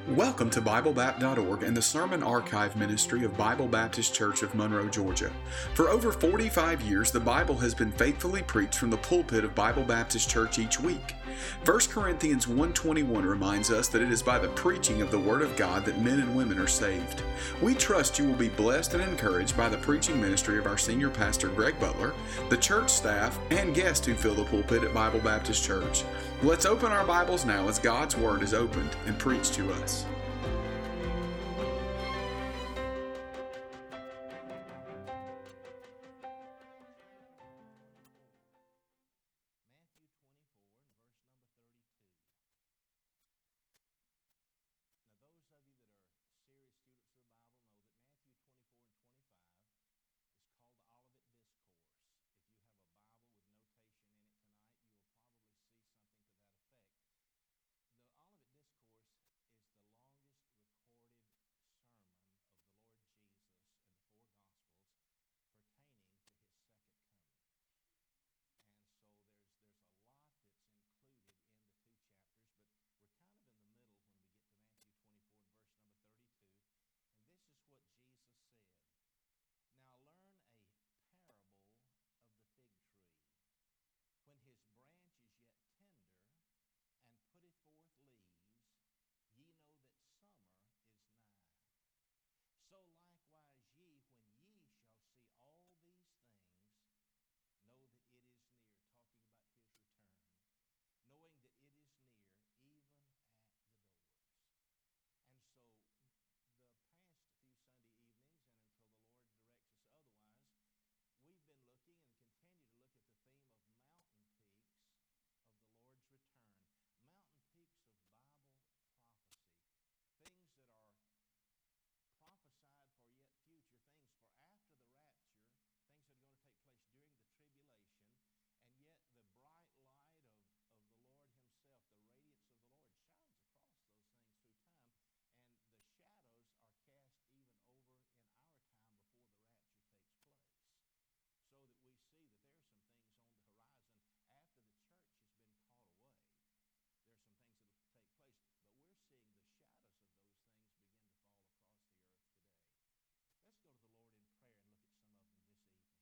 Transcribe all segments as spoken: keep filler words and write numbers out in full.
Welcome to Bible Bapt dot org and the Sermon Archive Ministry of Bible Baptist Church of Monroe, Georgia. For over forty-five years, the Bible has been faithfully preached from the pulpit of Bible Baptist Church each week. First Corinthians one twenty-one reminds us that it is by the preaching of the Word of God that men and women are saved. We trust you will be blessed and encouraged by the preaching ministry of our senior pastor, Greg Butler, the church staff, and guests who fill the pulpit at Bible Baptist Church. Let's open our Bibles now as God's Word is opened and preached to us. Matthew twenty-four and verse number thirty-two. Now those of you that are serious students of the Bible know that Matthew twenty-four and twenty-five is called the Olivet Discourse. If you have a Bible with notation in it tonight, you will probably see something to that effect. The Olivet Discourse is the longest recorded sermon of the Lord Jesus in the four Gospels pertaining to his second coming. And so there's there's a lot that's included in the two chapters, but we're kind of in the middle when we get to Matthew twenty-four and verse number thirty-two. And this is what Jesus said. Now learn a parable of the fig tree. When his branch is yet tender and putteth forth leaves, ye know that summer is nigh. So likewise ye, when ye shall see all these things, know that it is near, talking about his return, knowing that it is near, even at the doors. And so the past few Sunday evenings, and until the Lord directs us otherwise, we've been looking and continue to look at the theme of mountain peaks of the Lord's return. Mountain peaks of Bible prophecy. Things that are prophesied for yet future, things for after the rapture, things that are going to take place during the tribulation, and yet the bright light of, of the Lord himself, the radiance of the Lord, shines across those things through time, and the shadows are cast even over in our time before the rapture takes place, so that we see that there are some things on the horizon after the church has been caught away. There are some things that will take place, but we're seeing the shadows of those things begin to fall across the earth today. Let's go to the Lord in prayer and look at some of them this evening.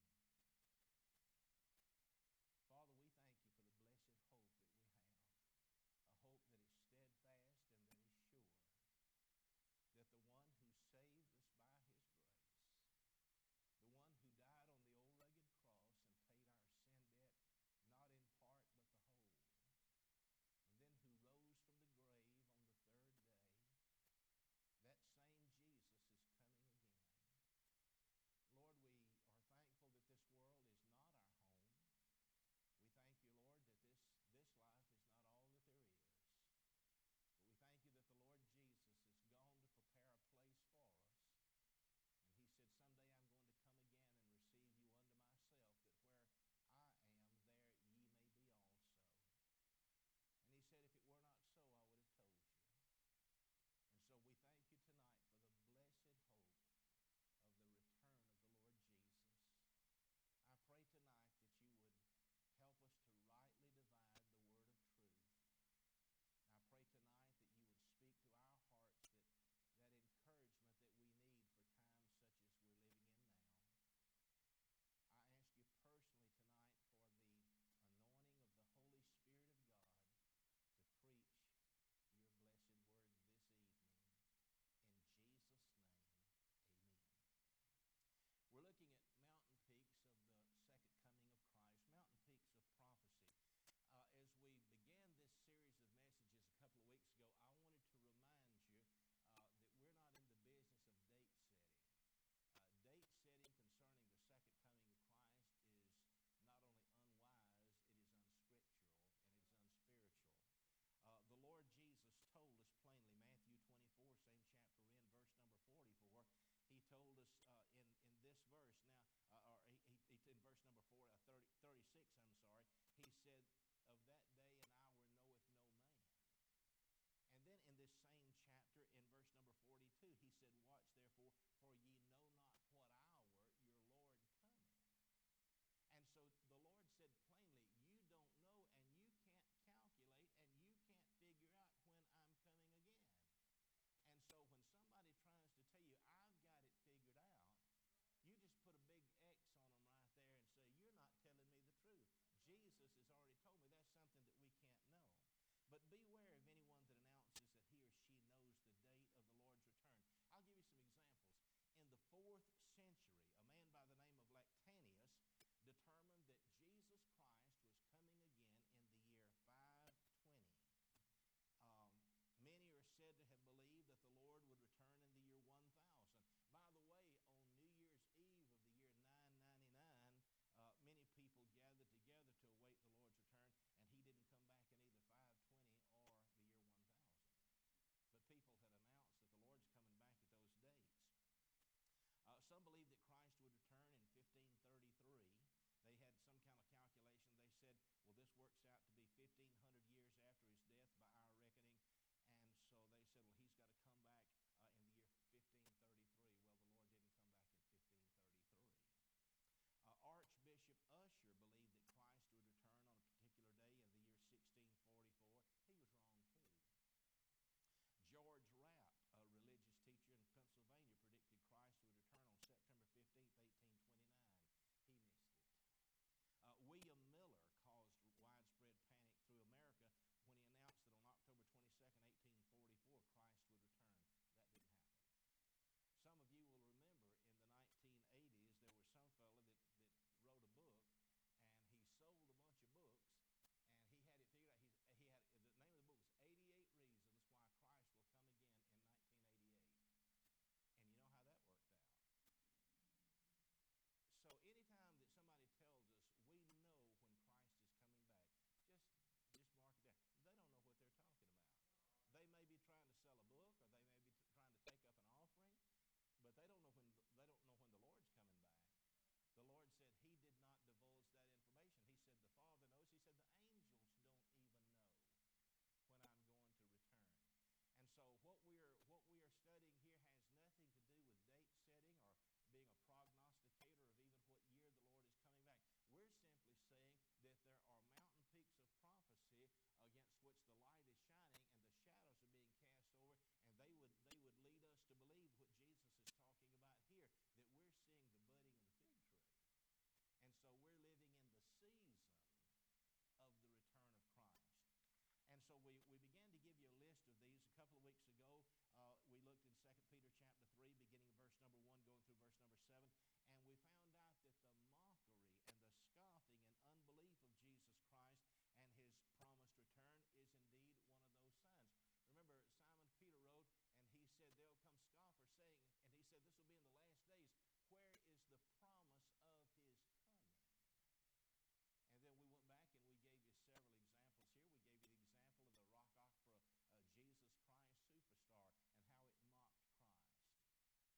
Father, we thank you for the blessed hope that we have, a hope that is steadfast and that is sure, that the one who saved us by his grace, the one who died on the old rugged cross and paid our sin debt, not in part but the whole, and then who rose from the grave on the third day, that same Jesus is coming again. Lord, we are thankful that this world is not our home. We thank you, Lord, that this, this life is not all that there is. But we thank you that the Lord Jesus is gone to prepare a place for us. And he said, someday I'm going to come again and receive you unto myself, that where I am, there ye may be also. And he said, if it were not so, I would have told you. And so we thank you tonight for the blessed hope of the return of the Lord Jesus. I pray tonight that you would help us to rightly divide the word of truth. I pray tonight that you would speak to our hearts that, that encouragement that we need for times such as we're living in now. I ask you personally tonight for the anointing of the Holy Spirit of God to preach your blessed word this evening. In Jesus' name, amen. We're looking at mountain peaks of the second coming of Christ, mountain peaks of prophecy. Uh, as we began this series of messages a couple of weeks ago, I wanted to remind you uh, that we're not in the business of date setting. Uh, date setting concerning the second coming of Christ is not only unwise, it is unscriptural and it is unspiritual. Uh, the Lord Jesus told us plainly, Matthew twenty-four, same chapter we're in, verse number forty-four, he told us uh, in, in this verse, now, uh, or he, he, in verse number four, uh, thirty, thirty-six, I'm sorry, he said, of that day and hour knoweth no man. And then in this same chapter, in verse number forty-two, he said, watch therefore, for ye know not what hour your Lord cometh. And so the Lord said plainly, you don't know and you can't calculate and you can't figure out when I'm coming again. weeks ago, uh, we looked in Second Peter chapter three, beginning of verse number one, going through verse number seven, and we found out that the mockery and the scoffing and unbelief of Jesus Christ and his promised return is indeed one of those signs. Remember, Simon Peter wrote, and he said, there'll come scoffers saying, and he said, this will be in the last days, where is the promise of his coming? And then we went back and we gave you several examples here. We gave you the example of the rock opera, uh, Jesus Christ Superstar, and how it mocked Christ.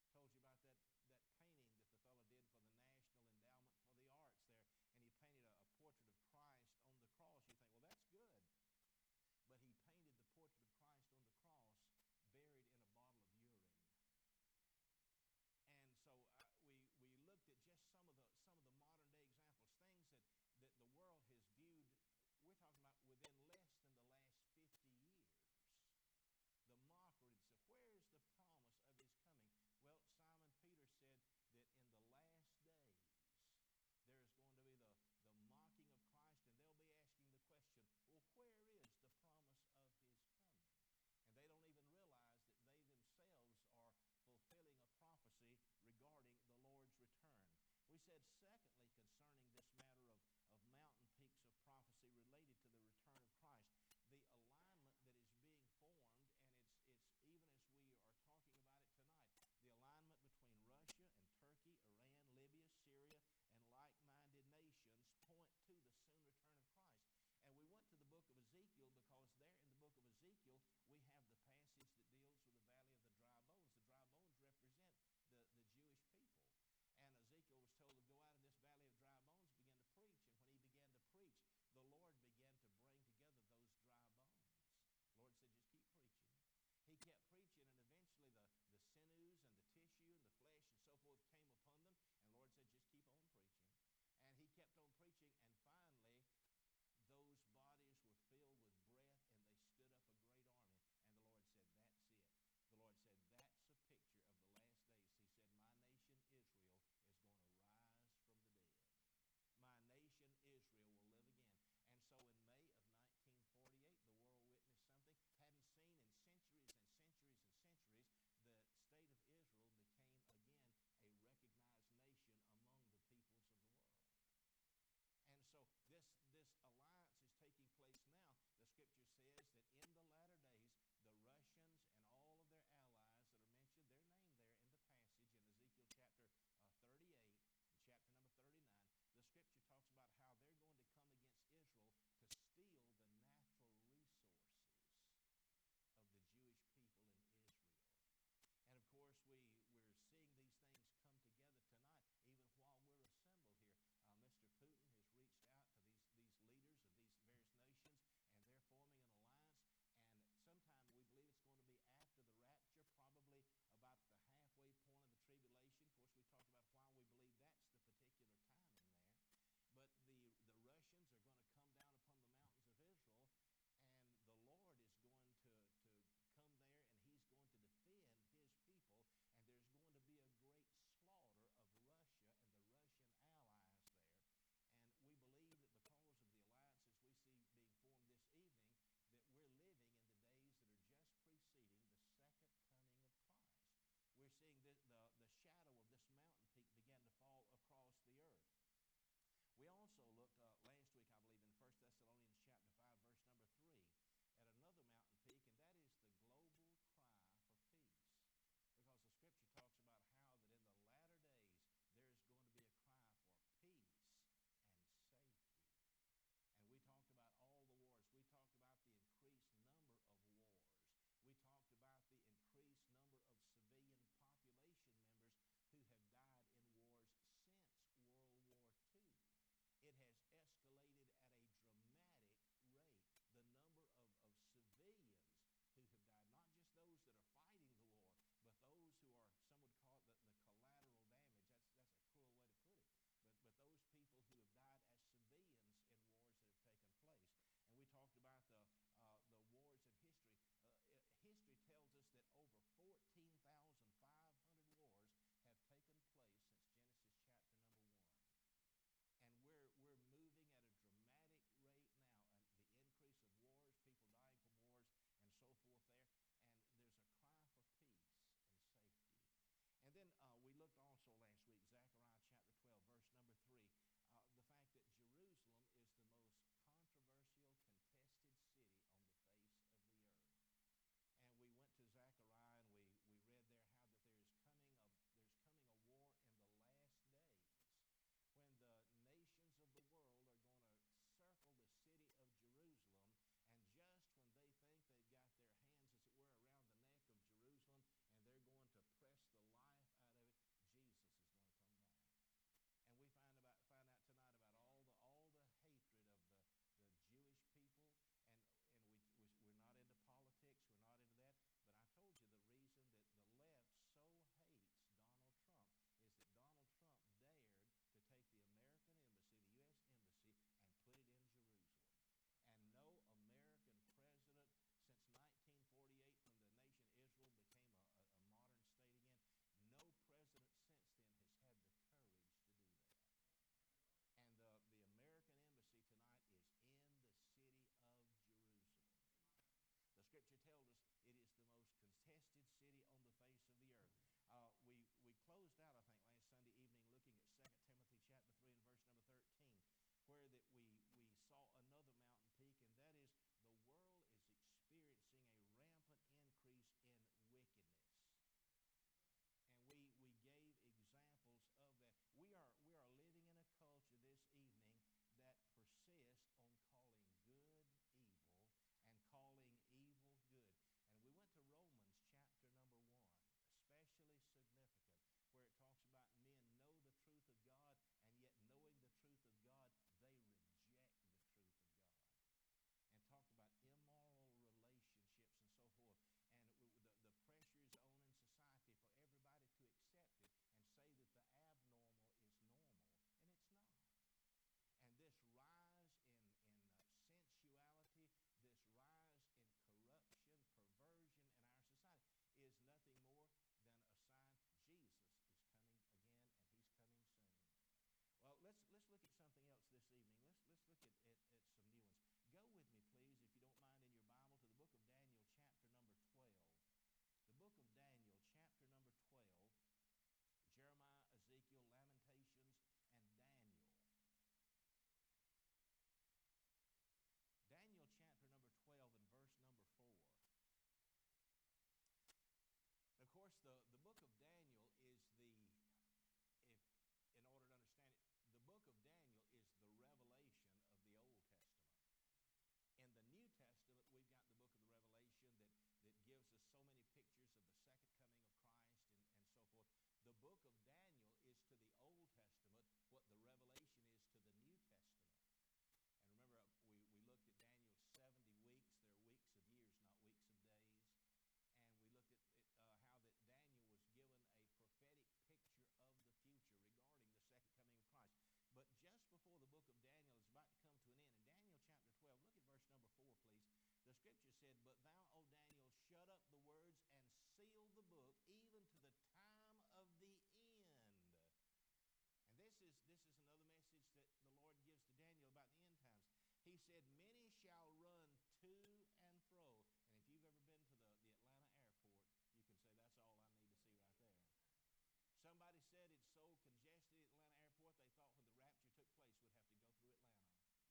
said, many shall run to and fro. And if you've ever been to the, the Atlanta airport, you can say, that's all I need to see right there. Somebody said it's so congested at Atlanta airport, they thought when the rapture took place, we'd have to go through Atlanta.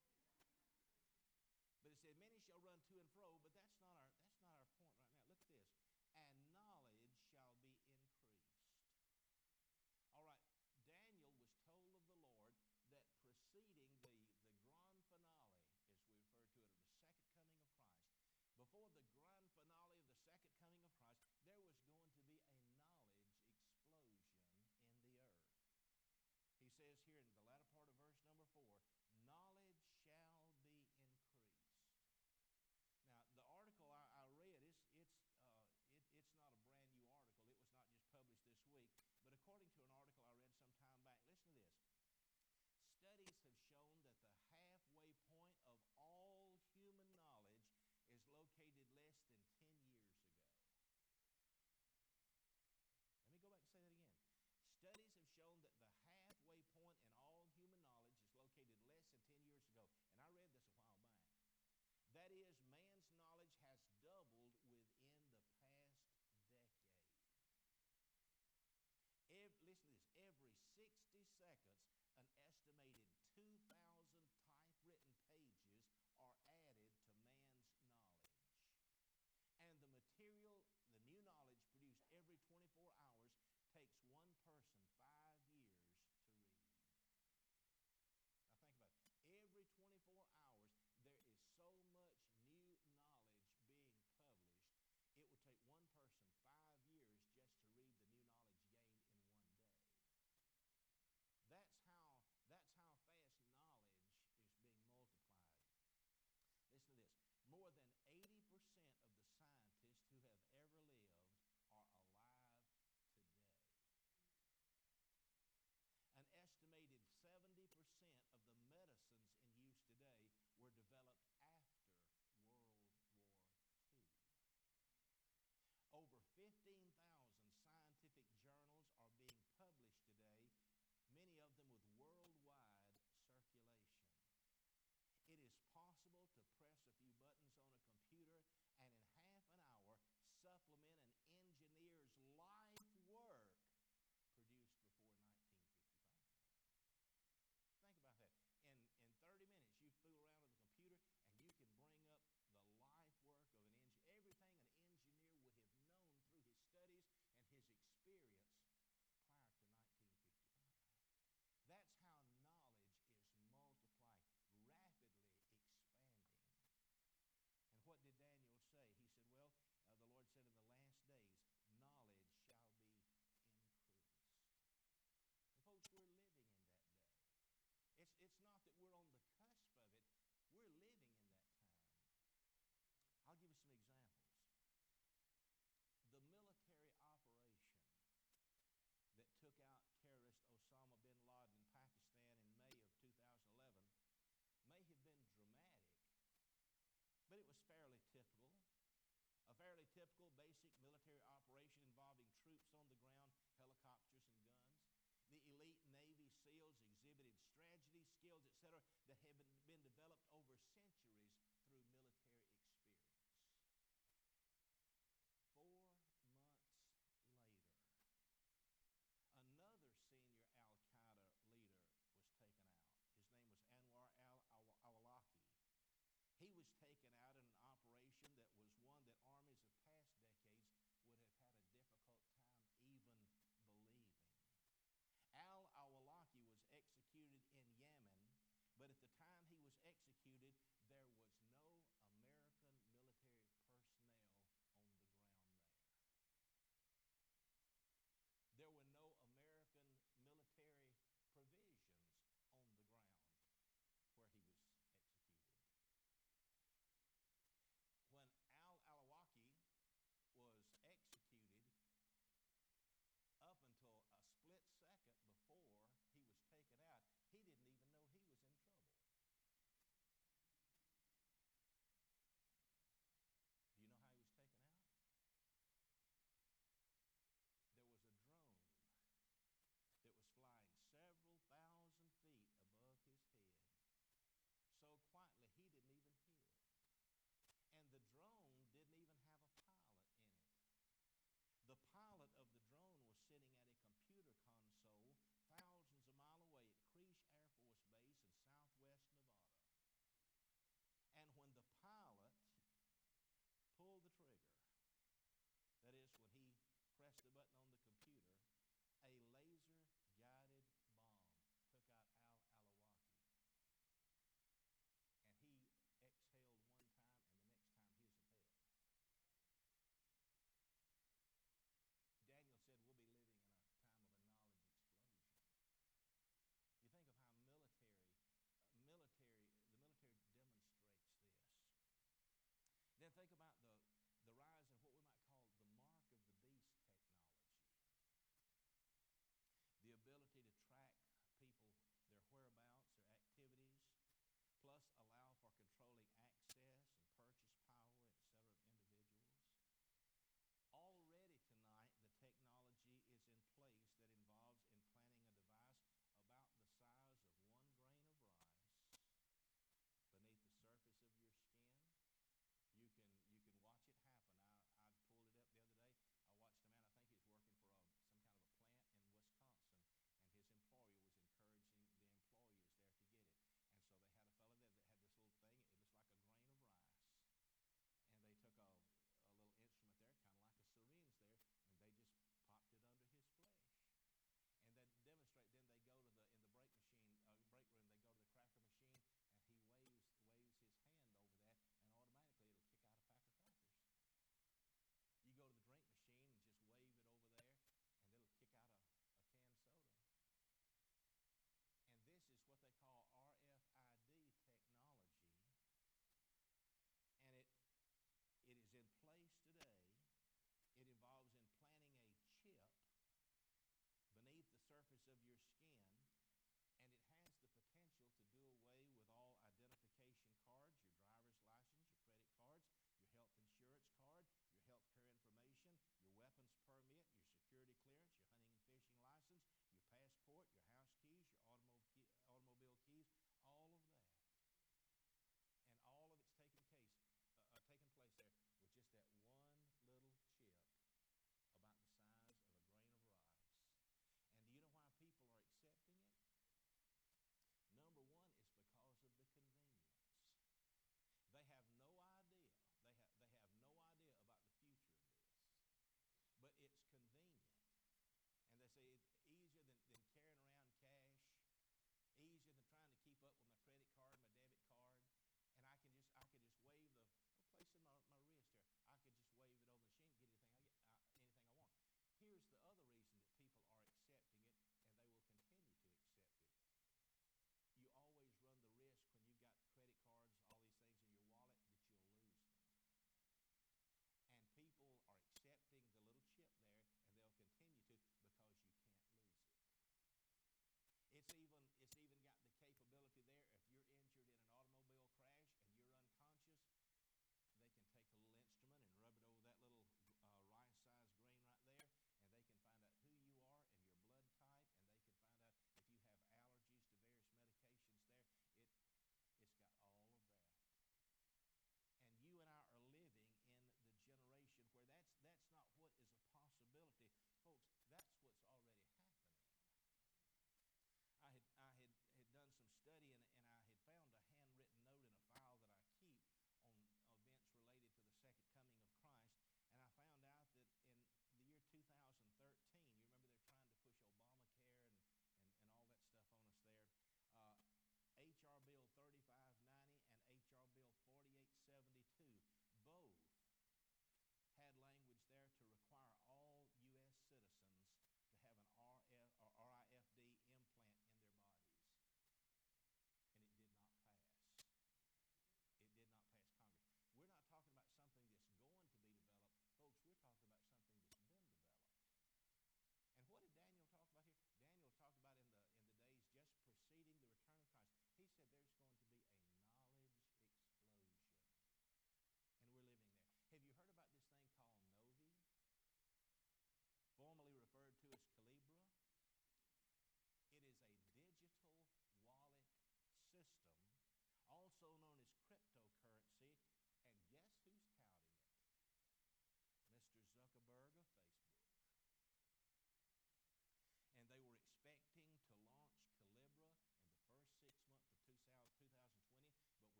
But it said, many shall run to and fro, but that's not our, that's not our point right now. Look at this. And knowledge shall be increased. All right, Daniel was told of the Lord that preceding the, the grand finale, as we refer to it, of the second coming of Christ, before the grand finale of the second coming of Christ, there was going to be a knowledge explosion in the earth. He says here in the latter part of verse number four, knowledge shall be increased. Now, the article I, I read, it's, it's, uh, it, it's not a brand new article. It was not just published this week. But according to an article I read some time back, listen to this. Studies have shown that the halfway point of all human knowledge is located less than ten years ago. Let me go back and say that again. Studies have shown that the halfway point in all human knowledge is located less than ten years ago. And I read this a while back. That is, man's knowledge has doubled within the past decade. Every, listen to this. Every sixty seconds, an estimated two thousand typewritten pages are added to man's knowledge. And the material, the new knowledge produced every twenty-four hours takes one person five years to read. Now think about it. Every twenty-four hours, there is so much new knowledge being published, it would take one person five years just to read the new knowledge gained in one day. That's how, that's how fast knowledge is being multiplied. Listen to this. More than eighty percent of the scientists who have ever lived are alive today. An estimated seventy percent of the medicines in use today were developed after World War Two. Over fifteen thousand scientific journals are being published today, many of them with worldwide circulation. It is possible to press a few buttons on a computer and in half an hour supplement an engineer's life work produced before nineteen fifty-five. Think about that. In, in thirty minutes, you fool around with a computer and you can bring up the life work of an engineer, everything an engineer would have known through his studies and his experience prior to nineteen fifty-five. That's how knowledge is multiplying, rapidly expanding. And what did Daniel say? He said, well, uh, the Lord said in the last days, knowledge shall be increased. And folks, we're living in that day. It's, it's not that we're on the cusp of it. We're living in that time. I'll give you some examples. The military operation that took out terrorist Osama bin Laden in Pakistan in May of two thousand eleven may have been dramatic, but it was fairly typical. A fairly typical basic military operation involving troops on the ground, helicopters and guns. The elite Navy SEALs exhibited strategy, skills, et cetera, that have been, been developed over centuries through military experience. Four months later, another senior Al-Qaeda leader was taken out. His name was Anwar al-Awlaki. He was taken out in an operation that was one that armies of past decades would have had a difficult time even believing. Al-Awlaki was executed in Yemen, but at the time he was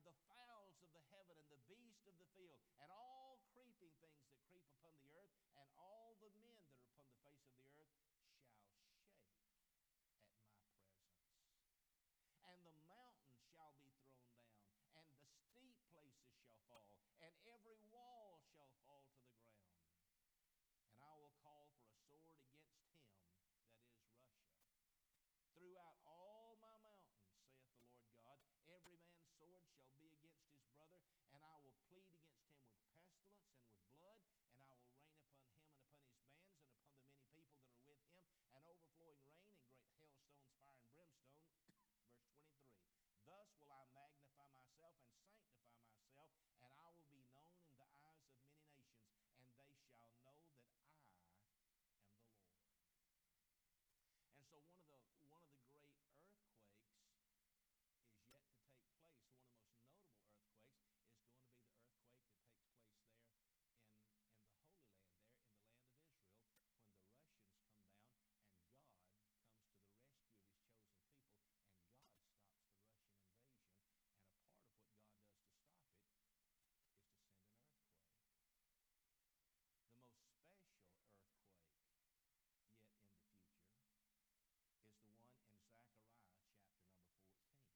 the fowls of the heaven, and the beast of the field, and all creeping things that creep upon the earth, and all the men that are upon the face of the earth shall shake at my presence. And the mountains shall be thrown down, and the steep places shall fall, and every wall shall fall to the ground. And I will call for a sword against him, that is Russia. Throughout all my mountains, saith the Lord God, every man's sword shall be against his brother, and I will plead against him with pestilence and with blood, and I will rain upon him and upon his bands and upon the many people that are with him, and overflowing rain and great hailstones, fire and brimstone. Verse twenty-three, thus will I magnify myself and sanctify myself, and I will be known in the eyes of many nations, and they shall know that I am the Lord. And so one of the one of the great earthquakes is yet to take place. One of the most notable earthquakes is going to be the earthquake that takes place there in, in the Holy Land, there in the land of Israel, when the Russians come down and God comes to the rescue of his chosen people, and God stops the Russian invasion. And a part of what God does to stop it is to send an earthquake. The most special earthquake yet in the future is the one in Zechariah chapter number fourteen.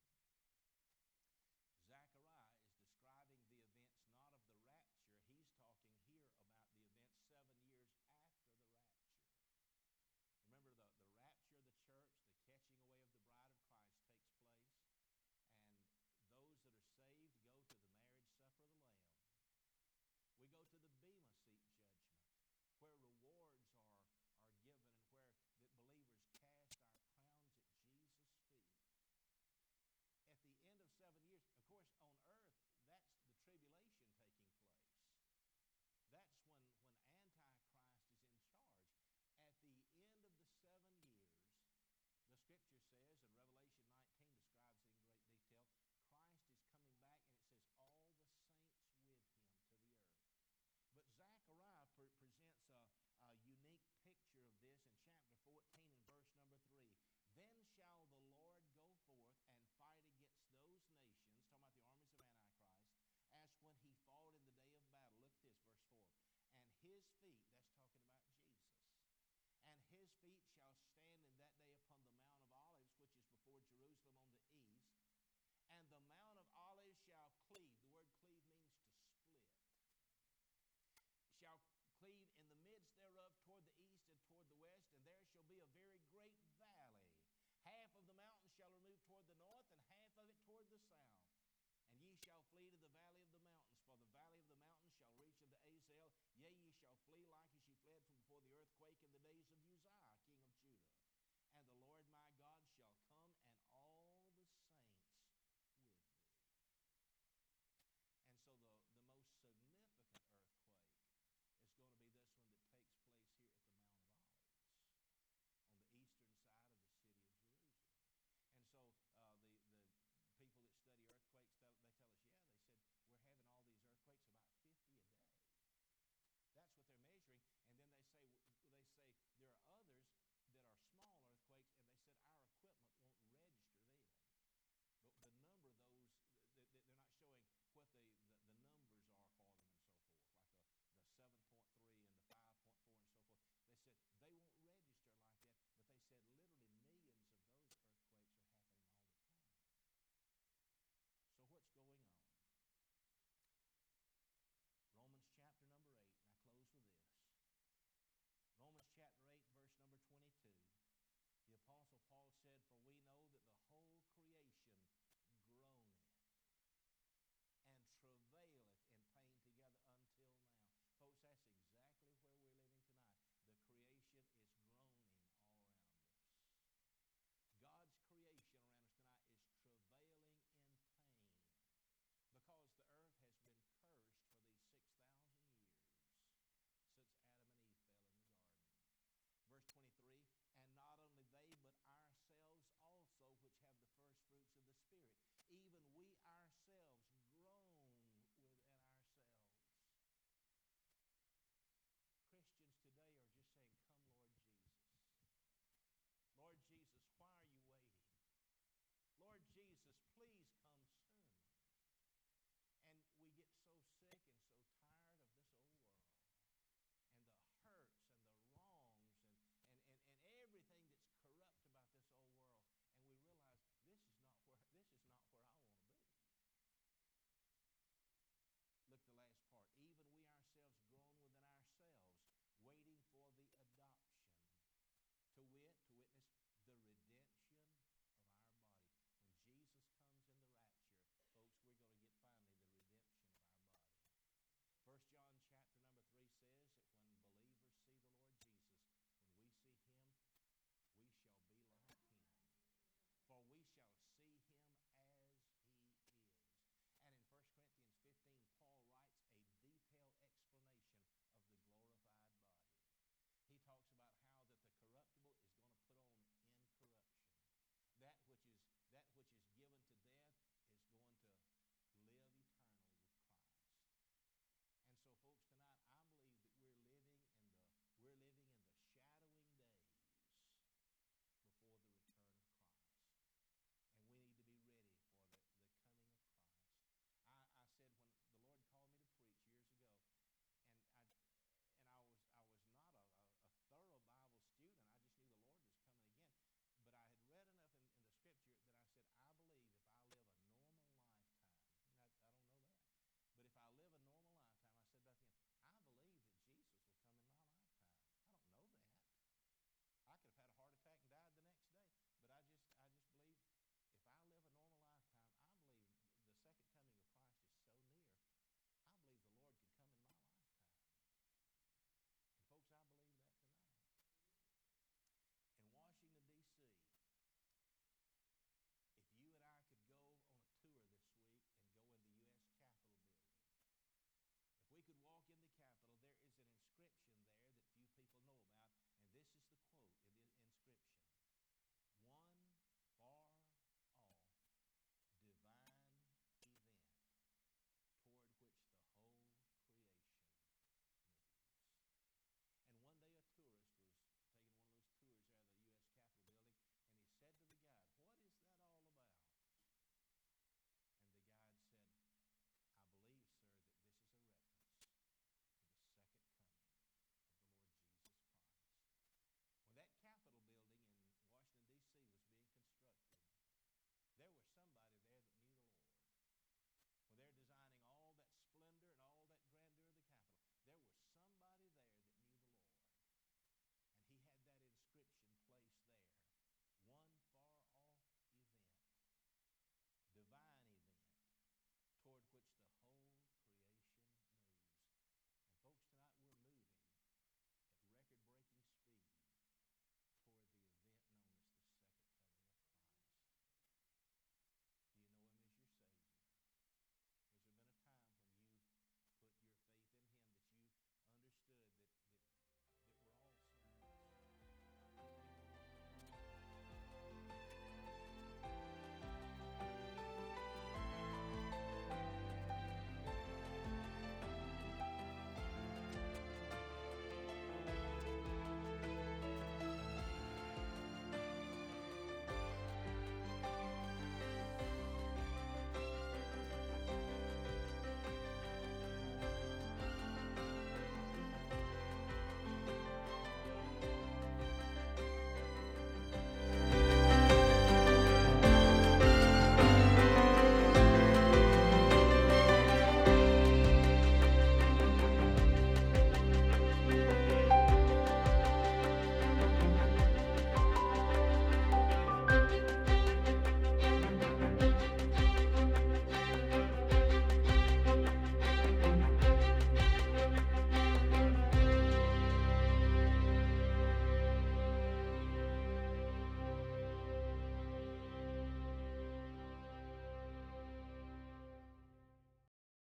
Zechariah is describing the events not of the rapture. He's talking here about the events seven years after the rapture. Remember, the, the rapture of the church, the catching away of the bride of Christ takes place, and those that are saved go to the marriage supper of the Lamb. We go to the Bema Seat judgment, where rewards are are given, and where that believers cast our crowns at Jesus' feet. At the end of seven years, of course, on earth, that's the tribulation taking place. That's when, when Antichrist is in charge. At the end of the seven years, the Scripture says, and Revelation nineteen describes it in great detail, Christ is coming back, and it says all the saints with him to the earth. But Zechariah pre- presents a, a unique picture of this in chapter fourteen and verse number three. Then shall the Lord go forth and fight against those nations, talking about the armies of Antichrist, as when he fought in the day of battle. Look at this, verse four. And his feet, that's